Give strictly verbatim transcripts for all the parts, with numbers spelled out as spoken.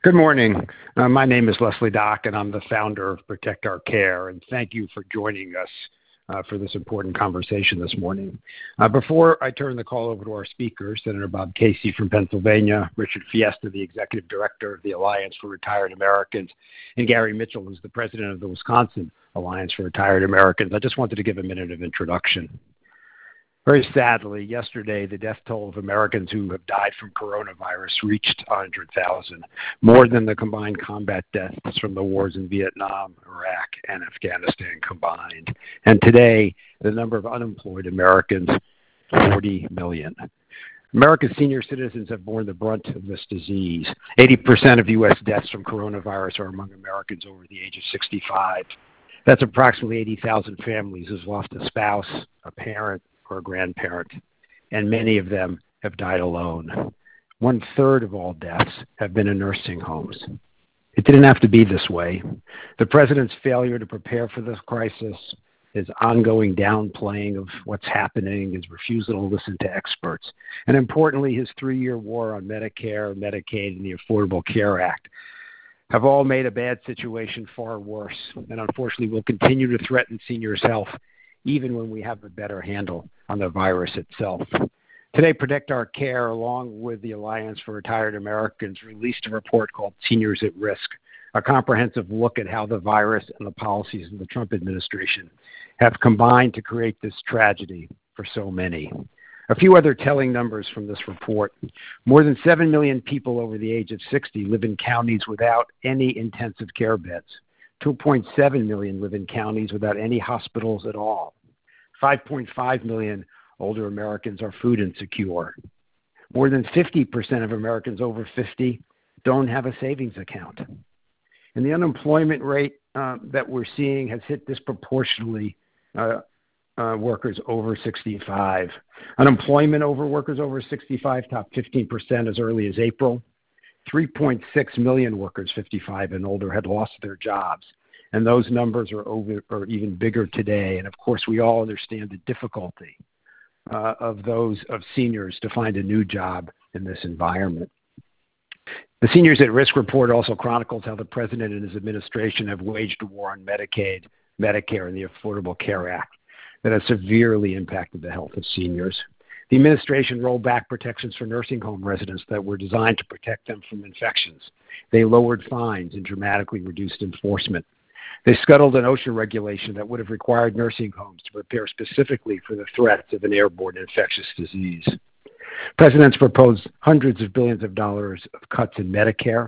Good morning. Uh, my name is Leslie Dock, and I'm the founder of Protect Our Care, and thank you for joining us uh, for this important conversation this morning. Uh, before I turn the call over to our speakers, Senator Bob Casey from Pennsylvania, Richard Fiesta, the Executive Director of the Alliance for Retired Americans, and Gary Mitchell, who's the President of the Wisconsin Alliance for Retired Americans, I just wanted to give a minute of introduction. Very sadly, yesterday, the death toll of Americans who have died from coronavirus reached one hundred thousand, more than the combined combat deaths from the wars in Vietnam, Iraq, and Afghanistan combined. And today, the number of unemployed Americans, forty million. America's senior citizens have borne the brunt of this disease. eighty percent of U S deaths from coronavirus are among Americans over the age of sixty-five. That's approximately eighty thousand families who've lost a spouse, a parent, or a grandparent, and many of them have died alone. One third of all deaths have been in nursing homes. It didn't have to be this way. The president's failure to prepare for this crisis, his ongoing downplaying of what's happening, his refusal to listen to experts, and importantly, his three-year war on Medicare, Medicaid, and the Affordable Care Act have all made a bad situation far worse, and unfortunately will continue to threaten seniors' health even when we have a better handle on the virus itself. Today, Protect Our Care, along with the Alliance for Retired Americans, released a report called Seniors at Risk, a comprehensive look at how the virus and the policies of the Trump administration have combined to create this tragedy for so many. A few other telling numbers from this report. More than seven million people over the age of sixty live in counties without any intensive care beds. two point seven million live in counties without any hospitals at all. five point five million older Americans are food insecure. More than fifty percent of Americans over fifty don't have a savings account. And the unemployment rate uh, that we're seeing has hit disproportionately uh, uh, workers over sixty-five. Unemployment over workers over sixty-five topped fifteen percent as early as April. three point six million workers fifty-five and older had lost their jobs. And those numbers are over, or even bigger today. And of course, we all understand the difficulty uh, of those of seniors to find a new job in this environment. The Seniors at Risk report also chronicles how the president and his administration have waged a war on Medicaid, Medicare, and the Affordable Care Act that has severely impacted the health of seniors. The administration rolled back protections for nursing home residents that were designed to protect them from infections. They lowered fines and dramatically reduced enforcement. They scuttled an OSHA regulation that would have required nursing homes to prepare specifically for the threats of an airborne infectious disease. President's proposed hundreds of billions of dollars of cuts in Medicare.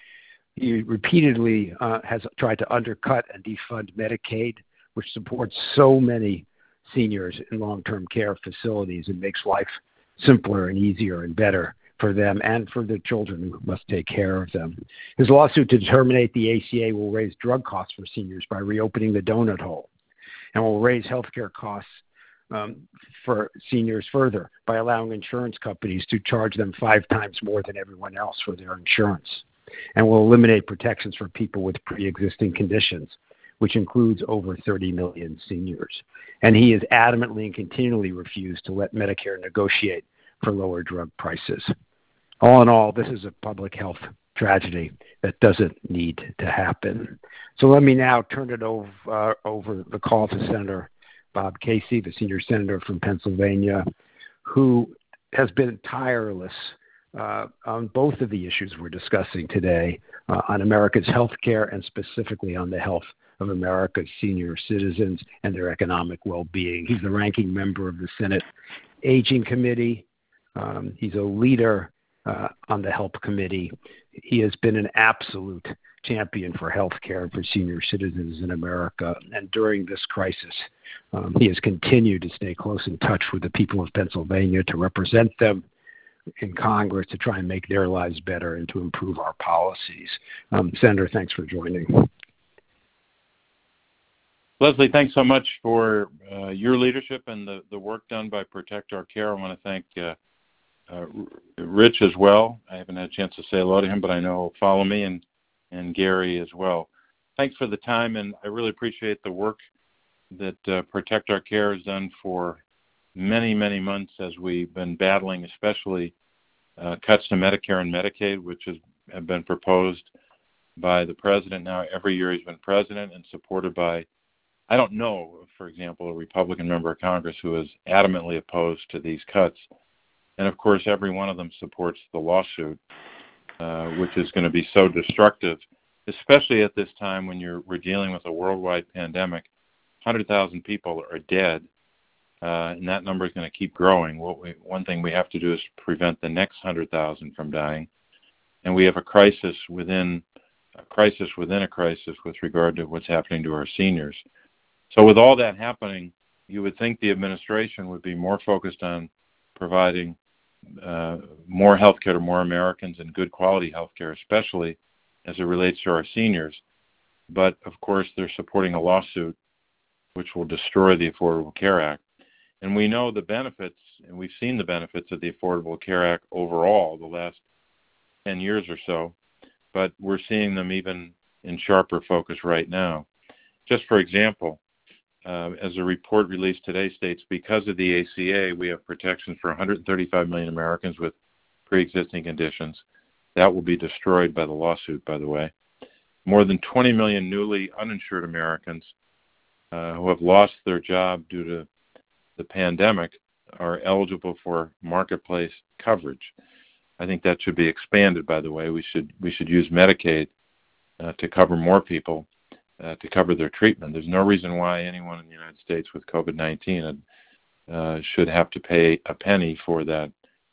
He repeatedly uh, has tried to undercut and defund Medicaid, which supports so many seniors in long-term care facilities and makes life simpler and easier and better for them and for the children who must take care of them. His lawsuit to terminate the A C A will raise drug costs for seniors by reopening the donut hole, and will raise health care costs um, for seniors further by allowing insurance companies to charge them five times more than everyone else for their insurance, and will eliminate protections for people with pre-existing conditions, which includes over thirty million seniors. And he has adamantly and continually refused to let Medicare negotiate for lower drug prices. All in all, this is a public health tragedy that doesn't need to happen. So let me now turn it over, uh, over the call to Senator Bob Casey, the senior senator from Pennsylvania, who has been tireless uh, on both of the issues we're discussing today, uh, on America's health care and specifically on the health of America's senior citizens and their economic well-being. He's the ranking member of the Senate Aging Committee. Um, he's a leader uh, on the Health Committee. He has been an absolute champion for health care and for senior citizens in America. And during this crisis, um, he has continued to stay close in touch with the people of Pennsylvania to represent them in Congress to try and make their lives better and to improve our policies. Um, Senator, thanks for joining. Leslie, thanks so much for uh, your leadership and the, the work done by Protect Our Care. I want to thank uh, uh, Rich as well. I haven't had a chance to say hello to him, but I know he'll follow me, and, and Gary as well. Thanks for the time, and I really appreciate the work that uh, Protect Our Care has done for many, many months as we've been battling, especially uh, cuts to Medicare and Medicaid, which has have been proposed by the president now every year he's been president, and supported by, I don't know, for example, a Republican member of Congress who is adamantly opposed to these cuts. And of course, every one of them supports the lawsuit, uh, which is going to be so destructive, especially at this time when you're, we're dealing with a worldwide pandemic. one hundred thousand people are dead, uh, and that number is going to keep growing. What we, one thing we have to do is prevent the next one hundred thousand from dying. And we have a crisis within a crisis within a crisis with regard to what's happening to our seniors. So with all that happening, you would think the administration would be more focused on providing uh, more health care to more Americans and good quality health care, especially as it relates to our seniors. But, of course, they're supporting a lawsuit which will destroy the Affordable Care Act. And we know the benefits, and we've seen the benefits of the Affordable Care Act overall the last ten years or so, but we're seeing them even in sharper focus right now. Just for example, uh, as a report released today states, because of the A C A, we have protections for one hundred thirty-five million Americans with pre-existing conditions. That will be destroyed by the lawsuit, by the way. More than twenty million newly uninsured Americans uh, who have lost their job due to the pandemic are eligible for marketplace coverage. I think that should be expanded, by the way. We should we should use Medicaid uh, to cover more people, uh, to cover their treatment. There's no reason why anyone in the United States with COVID nineteen uh, should have to pay a penny for that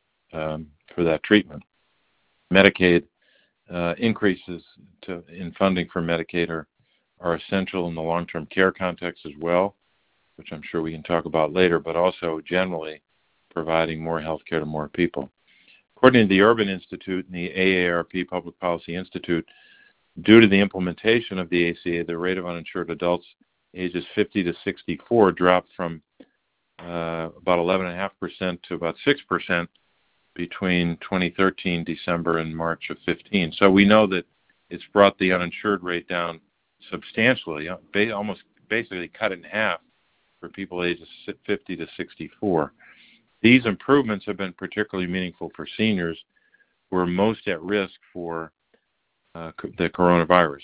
um, for that treatment. Medicaid uh, increases to, in funding for Medicaid are, are essential in the long-term care context as well, which I'm sure we can talk about later, but also generally providing more health care to more people. According to the Urban Institute and the A A R P Public Policy Institute, due to the implementation of the A C A, the rate of uninsured adults ages fifty to sixty-four dropped from uh, about eleven point five percent to about six percent between twenty thirteen December and March of fifteen. So we know that it's brought the uninsured rate down substantially, almost basically cut it in half for people ages fifty to sixty-four. These improvements have been particularly meaningful for seniors who are most at risk for uh, the coronavirus.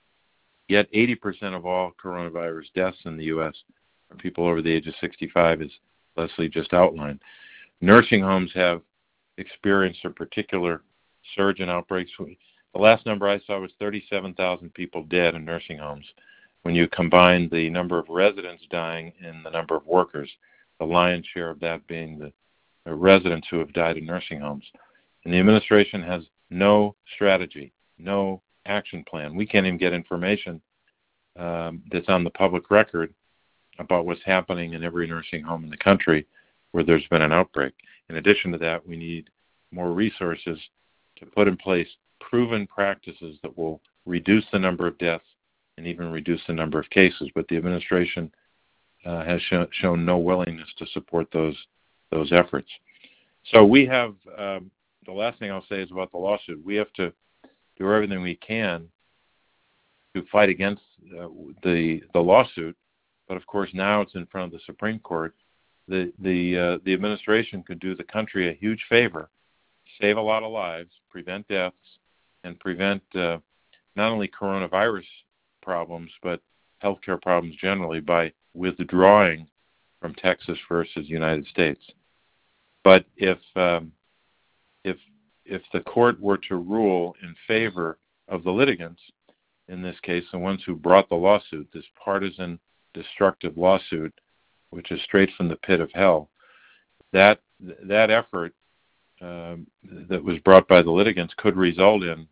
Yet eighty percent of all coronavirus deaths in the U S are people over the age of sixty-five, as Leslie just outlined. Nursing homes have experienced a particular surge in outbreaks. The last number I saw was thirty-seven thousand people dead in nursing homes. When you combine the number of residents dying and the number of workers, the lion's share of that being the, the residents who have died in nursing homes. And the administration has no strategy, no action plan. We can't even get information um, that's on the public record about what's happening in every nursing home in the country where there's been an outbreak. In addition to that, we need more resources to put in place proven practices that will reduce the number of deaths and even reduce the number of cases. But the administration uh, has show, shown no willingness to support those those efforts. So we have, um, the last thing I'll say is about the lawsuit. We have to do everything we can to fight against uh, the the lawsuit. But of course, now it's in front of the Supreme Court. The the uh, the administration could do the country a huge favor, save a lot of lives, prevent deaths, and prevent uh, not only coronavirus problems but healthcare problems generally by withdrawing from Texas versus United States. But if um, if if the court were to rule in favor of the litigants, in this case, the ones who brought the lawsuit, this partisan, destructive lawsuit, which is straight from the pit of hell, that that effort um, that was brought by the litigants could result in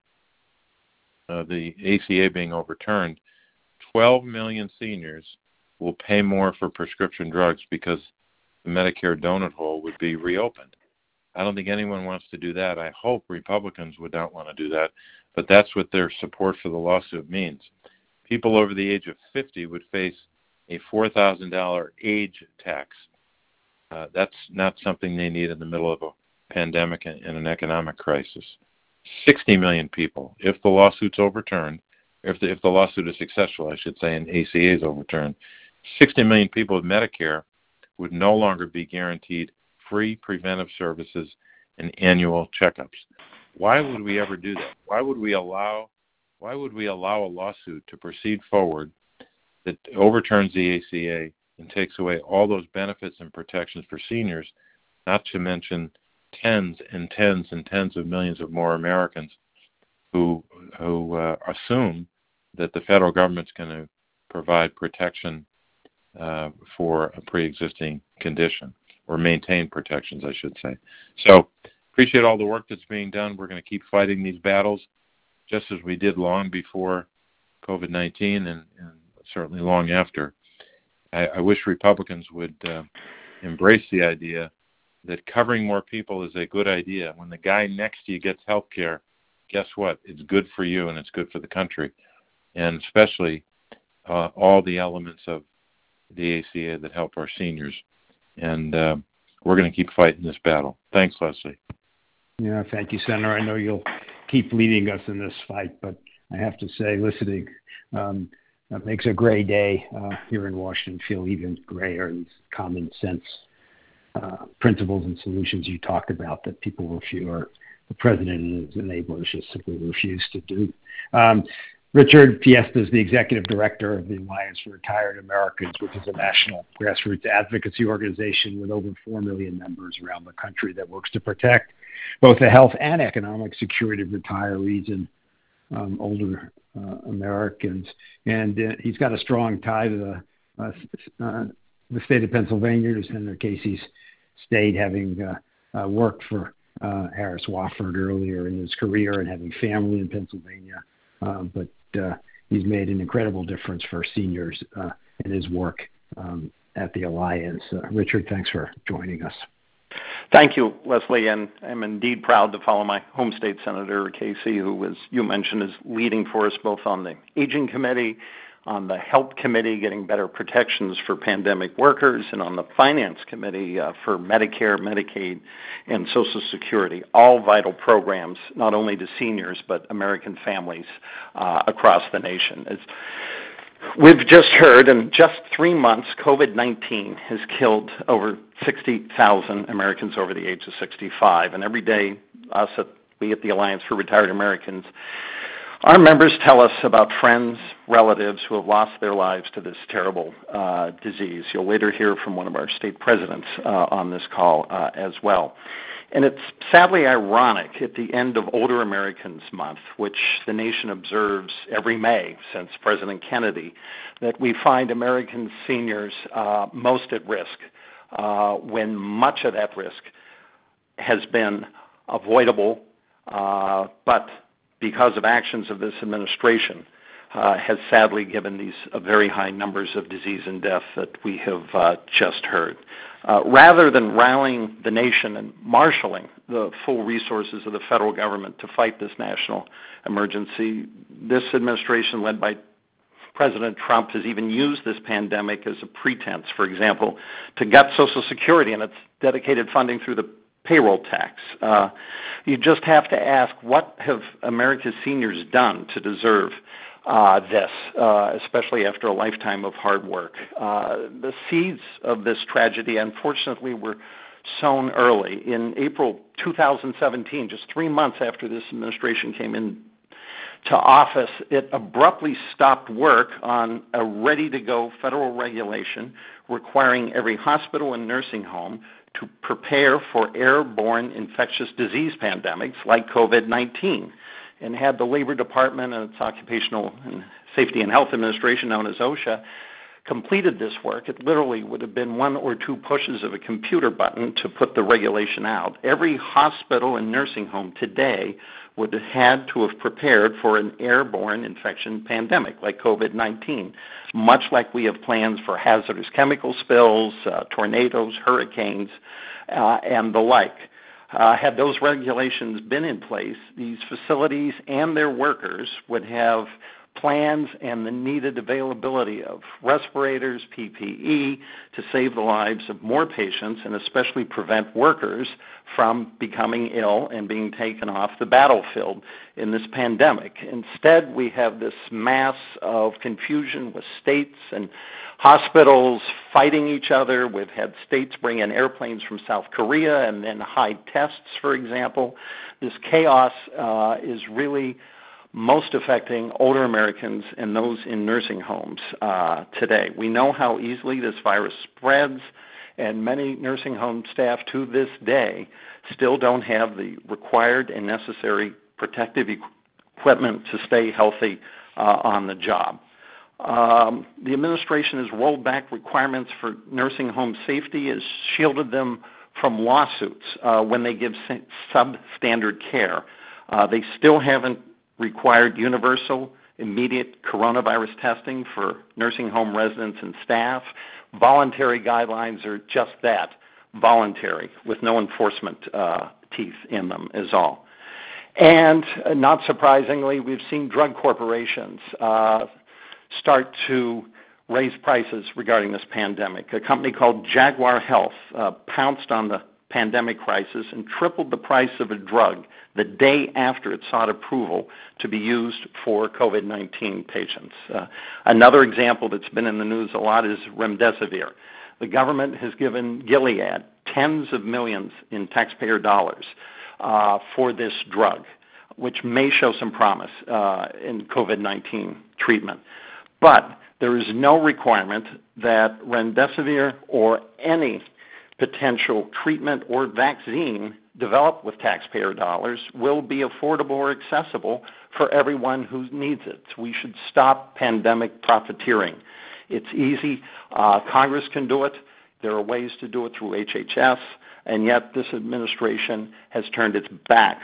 uh, the A C A being overturned. twelve million seniors will pay more for prescription drugs because the Medicare donut hole would be reopened. I don't think anyone wants to do that. I hope Republicans would not want to do that, but that's what their support for the lawsuit means. People over the age of fifty would face a four thousand dollars age tax. Uh, that's not something they need in the middle of a pandemic and, and an economic crisis. sixty million people, if the lawsuit's overturned, if the, if the lawsuit is successful, I should say, and A C A is overturned, sixty million people with Medicare would no longer be guaranteed free preventive services and annual checkups. Why would we ever do that? Why would we allow why would we allow a lawsuit to proceed forward that overturns the A C A and takes away all those benefits and protections for seniors, not to mention tens and tens and tens of millions of more Americans who who uh, assume that the federal government's going to provide protection uh, for a pre-existing condition, or maintain protections, I should say. So appreciate all the work that's being done. We're going to keep fighting these battles, just as we did long before COVID nineteen and, and certainly long after. I, I wish Republicans would uh, embrace the idea that covering more people is a good idea. When the guy next to you gets health care, guess what? It's good for you and it's good for the country, and especially uh, all the elements of the A C A that help our seniors. And uh, we're going to keep fighting this battle. Thanks, Leslie. Yeah, thank you, Senator. I know you'll keep leading us in this fight, but I have to say, listening um, that makes a gray day uh, here in Washington feel even grayer. These common sense uh, principles and solutions you talked about that people refuse, or the president and his enablers just simply refuse to do. Um, Richard Fiesta is the executive director of the Alliance for Retired Americans, which is a national grassroots advocacy organization with over four million members around the country that works to protect both the health and economic security of retirees and um, older uh, Americans. And uh, he's got a strong tie to the, uh, uh, the state of Pennsylvania, to Senator Casey's state, having uh, uh, worked for uh, Harris Wofford earlier in his career and having family in Pennsylvania. Uh, but uh, he's made an incredible difference for seniors uh, in his work um, at the Alliance. Uh, Richard, thanks for joining us. Thank you, Leslie, and I'm indeed proud to follow my home state Senator Casey, who, as you mentioned, is leading for us both on the Aging Committee, on the Health Committee, getting better protections for pandemic workers, and on the Finance Committee uh, for Medicare, Medicaid, and Social Security, all vital programs, not only to seniors, but American families uh, across the nation. As we've just heard, in just three months, COVID nineteen has killed over sixty thousand Americans over the age of sixty-five, and every day, us at, we at the Alliance for Retired Americans, our members tell us about friends, relatives who have lost their lives to this terrible uh, disease. You'll later hear from one of our state presidents uh, on this call uh, as well. And it's sadly ironic at the end of Older Americans Month, which the nation observes every May since President Kennedy, that we find American seniors uh, most at risk uh, when much of that risk has been avoidable, uh, but because of actions of this administration, uh, has sadly given these uh, very high numbers of disease and death that we have uh, just heard. Uh, rather than rallying the nation and marshaling the full resources of the federal government to fight this national emergency, this administration, led by President Trump, has even used this pandemic as a pretense, for example, to gut Social Security and its dedicated funding through the payroll tax. Uh, you just have to ask, what have America's seniors done to deserve uh, this, uh, especially after a lifetime of hard work? Uh, the seeds of this tragedy, unfortunately, were sown early. In April two thousand seventeen, just three months after this administration came in to office, it abruptly stopped work on a ready-to-go federal regulation requiring every hospital and nursing home to prepare for airborne infectious disease pandemics like COVID nineteen, and had the Labor Department and its Occupational and Safety and Health Administration, known as OSHA, completed this work, it literally would have been one or two pushes of a computer button to put the regulation out. Every hospital and nursing home today would have had to have prepared for an airborne infection pandemic like COVID nineteen, much like we have plans for hazardous chemical spills, uh, tornadoes, hurricanes, uh, and the like. Uh, had those regulations been in place, these facilities and their workers would have plans and the needed availability of respirators, P P E, to save the lives of more patients and especially prevent workers from becoming ill and being taken off the battlefield in this pandemic. Instead, we have this mass of confusion with states and hospitals fighting each other. We've had states bring in airplanes from South Korea and then hide tests, for example. This chaos uh, is really most affecting older Americans and those in nursing homes uh, today. We know how easily this virus spreads, and many nursing home staff to this day still don't have the required and necessary protective equipment to stay healthy uh, on the job. Um, the administration has rolled back requirements for nursing home safety, has shielded them from lawsuits uh, when they give substandard care. Uh, they still haven't required universal, immediate coronavirus testing for nursing home residents and staff. Voluntary guidelines are just that, voluntary, with no enforcement uh, teeth in them is all. And uh, not surprisingly, we've seen drug corporations uh, start to raise prices regarding this pandemic. A company called Jaguar Health uh, pounced on the pandemic crisis and tripled the price of a drug the day after it sought approval to be used for COVID nineteen patients. Uh, another example that's been in the news a lot is remdesivir. The government has given Gilead tens of millions in taxpayer dollars uh, for this drug, which may show some promise uh, in COVID nineteen treatment. But there is no requirement that remdesivir or any potential treatment or vaccine developed with taxpayer dollars will be affordable or accessible for everyone who needs it. We should stop pandemic profiteering. It's easy. Uh, Congress can do it. There are ways to do it through H H S, and yet this administration has turned its back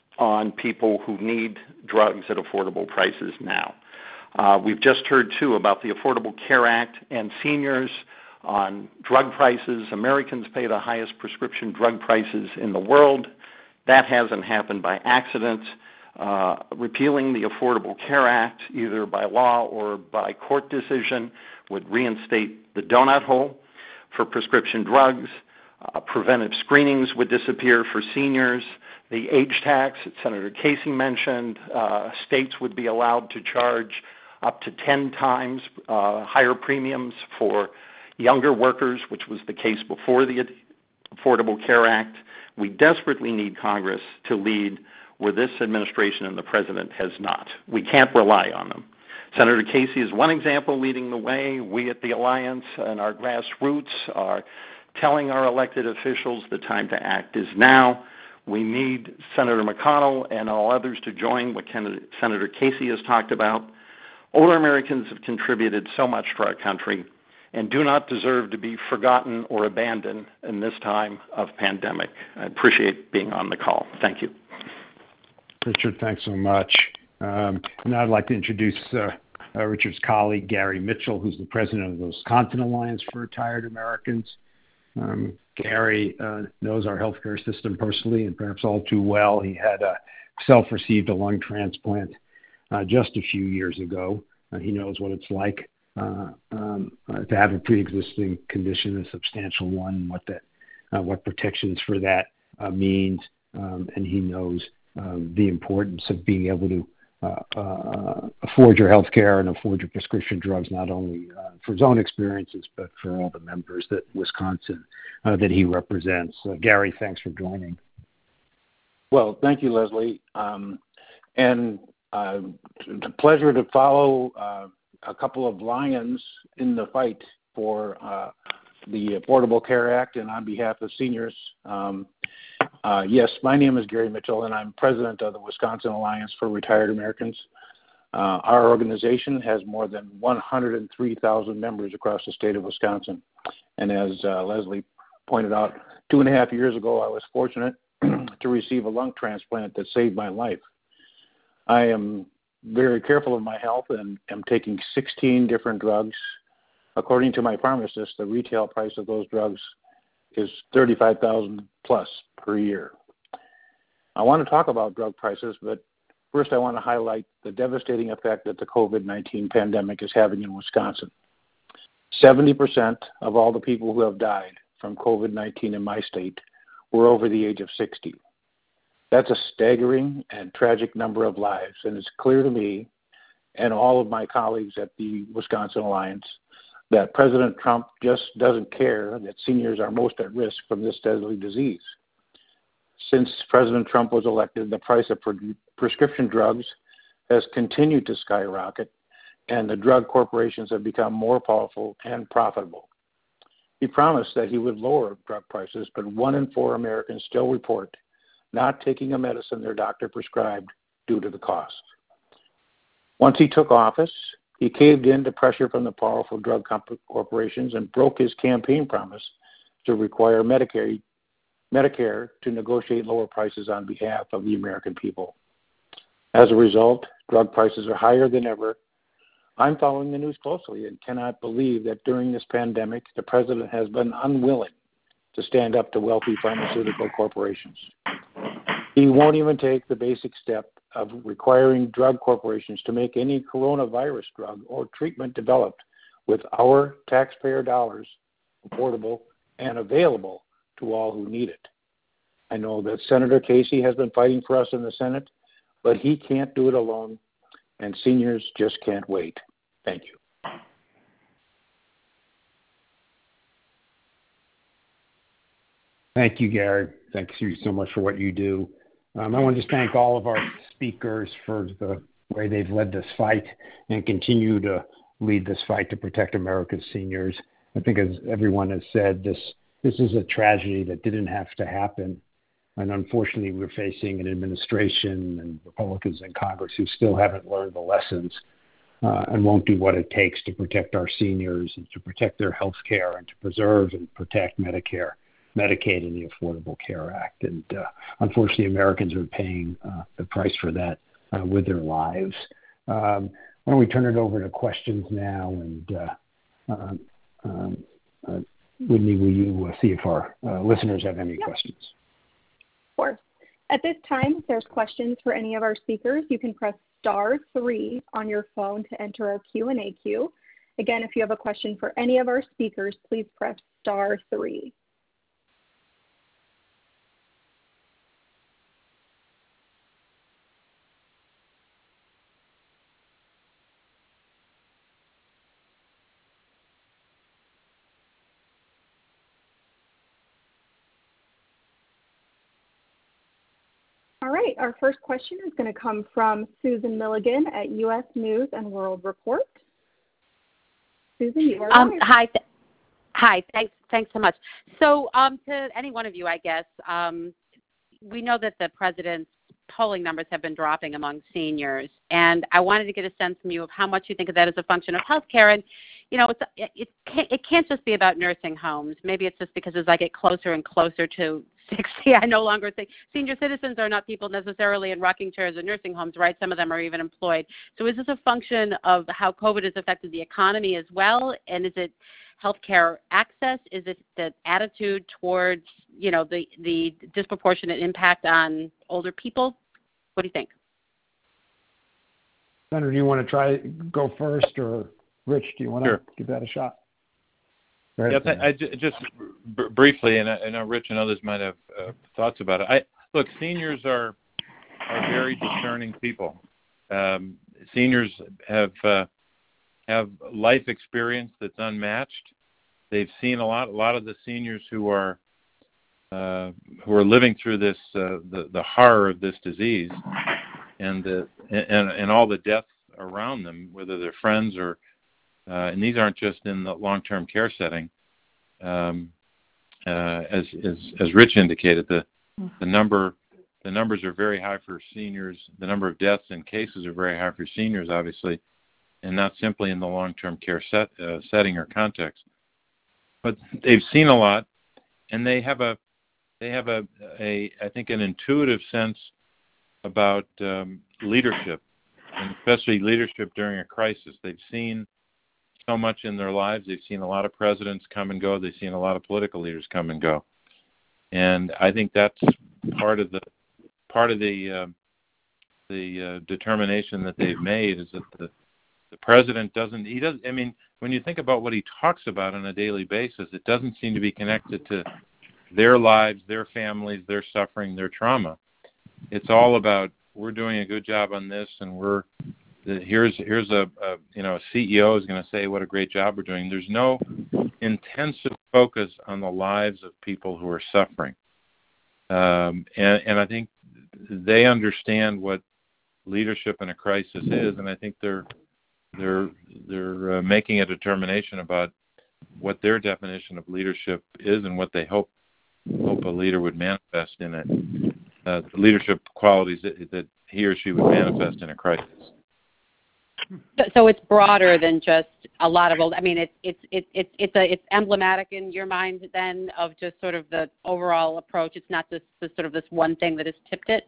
on people who need drugs at affordable prices now. Uh, we've just heard, too, about the Affordable Care Act and seniors on drug prices. Americans pay the highest prescription drug prices in the world. That hasn't happened by accident. Uh, repealing the Affordable Care Act, either by law or by court decision, would reinstate the donut hole for prescription drugs. Uh, preventive screenings would disappear for seniors. The age tax that Senator Casey mentioned, uh, states would be allowed to charge up to ten times uh, higher premiums for younger workers, which was the case before the Affordable Care Act. We desperately need Congress to lead where this administration and the president has not. We can't rely on them. Senator Casey is one example leading the way. We at the Alliance and our grassroots are telling our elected officials the time to act is now. We need Senator McConnell and all others to join what Senator Casey has talked about. Older Americans have contributed so much to our country and do not deserve to be forgotten or abandoned in this time of pandemic. I appreciate being on the call. Thank you. Richard, thanks so much. Um, now I'd like to introduce uh, uh, Richard's colleague, Gary Mitchell, who's the president of the Wisconsin Alliance for Retired Americans. Um, Gary uh, knows our healthcare system personally and perhaps all too well. He had uh, self-received a lung transplant uh, just a few years ago. Uh, he knows what it's like Uh, um, uh, to have a pre-existing condition, a substantial one, what that, uh, what protections for that uh, means, um, and he knows um, the importance of being able to uh, uh, afford your health care and afford your prescription drugs, not only uh, for his own experiences, but for all the members that Wisconsin uh, that he represents. Uh, Gary, thanks for joining. Well, thank you, Leslie, um, and uh, it's a pleasure to follow Uh, a couple of lions in the fight for uh, the Affordable Care Act and on behalf of seniors. Um, uh, yes, my name is Gary Mitchell, and I'm president of the Wisconsin Alliance for Retired Americans. Uh, our organization has more than one hundred three thousand members across the state of Wisconsin. And as uh, Leslie pointed out, two and a half years ago, I was fortunate to receive a lung transplant that saved my life. I am very careful of my health and am taking sixteen different drugs. According to my pharmacist, the retail price of those drugs is thirty-five thousand dollars plus per year. I want to talk about drug prices, but First, I want to highlight the devastating effect that the COVID nineteen pandemic is having in Wisconsin. seventy percent of all the people who have died from COVID nineteen in my state were over the age of sixty. That's a staggering and tragic number of lives, and it's clear to me and all of my colleagues at the Wisconsin Alliance that President Trump just doesn't care that seniors are most at risk from this deadly disease. Since President Trump was elected, the price of pre- prescription drugs has continued to skyrocket, and the drug corporations have become more powerful and profitable. He promised that he would lower drug prices, but one in four Americans still report not taking a medicine their doctor prescribed due to the cost. Once he took office, he caved in to pressure from the powerful drug comp- corporations and broke his campaign promise to require Medicare, Medicare to negotiate lower prices on behalf of the American people. As a result, drug prices are higher than ever. I'm following the news closely and cannot believe that during this pandemic, the president has been unwilling to stand up to wealthy pharmaceutical corporations. He won't even take the basic step of requiring drug corporations to make any coronavirus drug or treatment developed with our taxpayer dollars affordable and available to all who need it. I know that Senator Casey has been fighting for us in the Senate, but he can't do it alone, and seniors just can't wait. Thank you. Thank you, Gary. Thanks you so much for what you do. Um, I want to just thank all of our speakers for the way they've led this fight and continue to lead this fight to protect America's seniors. I think, as everyone has said, this this is a tragedy that didn't have to happen. And unfortunately, we're facing an administration and Republicans in Congress who still haven't learned the lessons uh, and won't do what it takes to protect our seniors and to protect their health care and to preserve and protect Medicare, Medicaid, and the Affordable Care Act. And uh, unfortunately, Americans are paying uh, the price for that uh, with their lives. Um, why don't we turn it over to questions now? And uh, um, um, uh, Whitney, will you uh, see if our uh, listeners have any yep. questions? Of course. At this time, if there's questions for any of our speakers, you can press star three on your phone to enter our Q and A queue. Again, if you have a question for any of our speakers, please press star three. All right, our first question is going to come from Susan Milligan at U S News and World Report. Susan, you are um, live. Hi. Th- hi, thanks, thanks so much. So um, to any one of you, I guess, um, we know that the president's polling numbers have been dropping among seniors, and I wanted to get a sense from you of how much you think of that as a function of healthcare. And, you know, it's, it, it, can't, it can't just be about nursing homes. Maybe it's just because as I get closer and closer to sixty, I no longer think senior citizens are not people necessarily in rocking chairs or nursing homes, right? Some of them are even employed. So is this a function of how COVID has affected the economy as well? And is it healthcare access? Is it the attitude towards, you know, the, the disproportionate impact on older people? What do you think? Senator, do you want to try go first, or Rich, do you want sure. to give that a shot? Yes, I, I just b- briefly, and I, I know Rich and others might have uh, thoughts about it. I look, seniors are are very discerning people. Um, seniors have uh, have life experience that's unmatched. They've seen a lot. A lot of the seniors who are uh, who are living through this uh, the the horror of this disease and the and and all the death around them, whether they're friends or Uh, and these aren't just in the long-term care setting. Um, uh, as, as as Rich indicated, the the number the numbers are very high for seniors. The number of deaths and cases are very high for seniors, obviously, and not simply in the long-term care set, uh, setting or context. But they've seen a lot, and they have a they have a, a I think an intuitive sense about um, leadership, and especially leadership during a crisis. They've seen so much in their lives. They've seen a lot of presidents come and go. They've seen a lot of political leaders come and go, and I think that's part of the part of the uh, the uh, determination that they've made is that the the president doesn't. He doesn't. I mean, when you think about what he talks about on a daily basis, it doesn't seem to be connected to their lives, their families, their suffering, their trauma. It's all about we're doing a good job on this, and we're the, here's here's a, a you know a C E O is going to say what a great job we're doing. There's no intensive focus on the lives of people who are suffering, um, and and I think they understand what leadership in a crisis is, and I think they're they're they're uh, making a determination about what their definition of leadership is and what they hope hope a leader would manifest in it, uh, the leadership qualities that, that he or she would manifest in a crisis. So, so it's broader than just a lot of old. I mean, it's it's it's it's it's a it's emblematic in your mind then of just sort of the overall approach. It's not just the, sort of this one thing that has tipped it.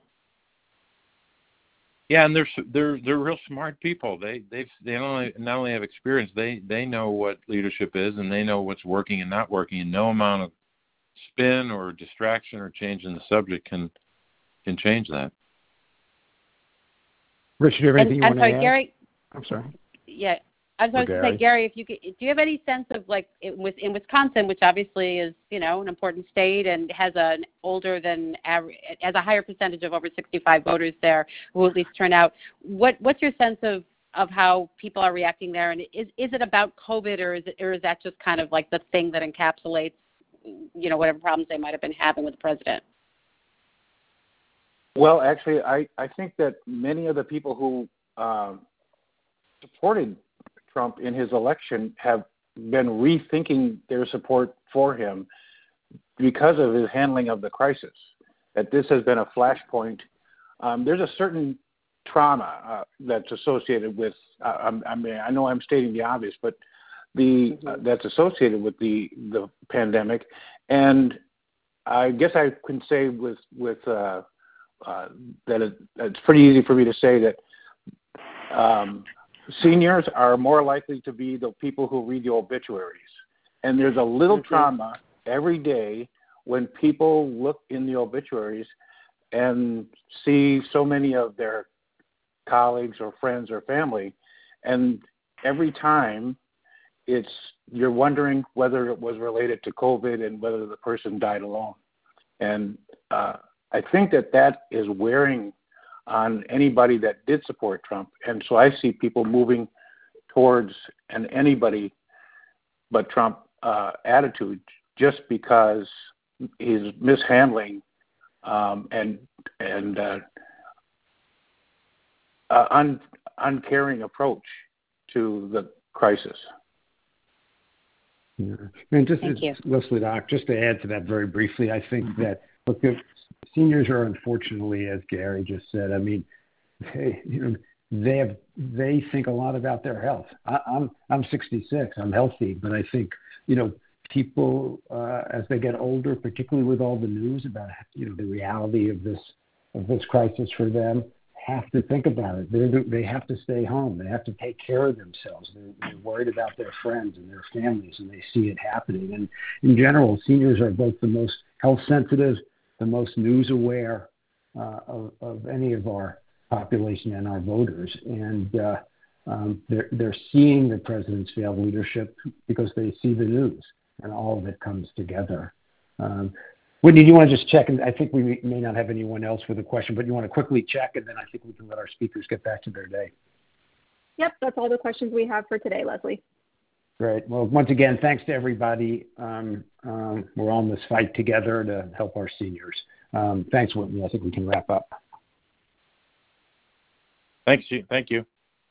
Yeah, and they're they're they're real smart people. They they've they not only not only have experience, they they know what leadership is, and they know what's working and not working. And no amount of spin or distraction or change in the subject can can change that. Rich, do you have anything and, you I'm want sorry, to add? Gary. I'm sorry. Yeah, I was going to say, Gary, if you could, do you have any sense of like it, with in Wisconsin, which obviously is you know an important state and has an older than average, has a higher percentage of over sixty-five voters there who at least turn out. What what's your sense of, of how people are reacting there, and is is it about COVID or is it or is that just kind of like the thing that encapsulates you know whatever problems they might have been having with the president? Well, actually, I, I think that many of the people who um, supported Trump in his election have been rethinking their support for him because of his handling of the crisis, that this has been a flashpoint. Um, there's a certain trauma uh, that's associated with, uh, I mean, I know I'm stating the obvious, but the uh, that's associated with the, the pandemic. And I guess I can say with, with uh, uh, that it, it's pretty easy for me to say that um, seniors are more likely to be the people who read the obituaries. And there's a little mm-hmm. trauma every day when people look in the obituaries and see so many of their colleagues or friends or family. And every time it's, you're wondering whether it was related to COVID and whether the person died alone. And uh, I think that that is wearing on anybody that did support Trump. And so I see people moving towards an anybody but Trump uh, attitude just because his mishandling um, and and uh, uh, un, uncaring approach to the crisis. Yeah. And just Thank you. Leslie Doc, just to add to that very briefly, I think that look, the seniors are unfortunately, as Gary just said, I mean, they, you know, they have they think a lot about their health. I, I'm I'm sixty-six, I'm healthy, but I think you know people uh, as they get older, particularly with all the news about you know the reality of this of this crisis for them, have to think about it. They they have to stay home. They have to take care of themselves. They're, they're worried about their friends and their families, and they see it happening. And in general, seniors are both the most health sensitive, the most news aware uh, of, of any of our population and our voters. And uh, um, they're they're seeing the president's failed leadership because they see the news, and all of it comes together. Um, Whitney, do you want to just check? And I think we may not have anyone else with a question, but you want to quickly check, and then I think we can let our speakers get back to their day. Yep, that's all the questions we have for today, Leslie. Great. Well, once again, thanks to everybody. Um, um, we're on this fight together to help our seniors. Um, thanks, Whitney. I think we can wrap up. Thanks. Thank you.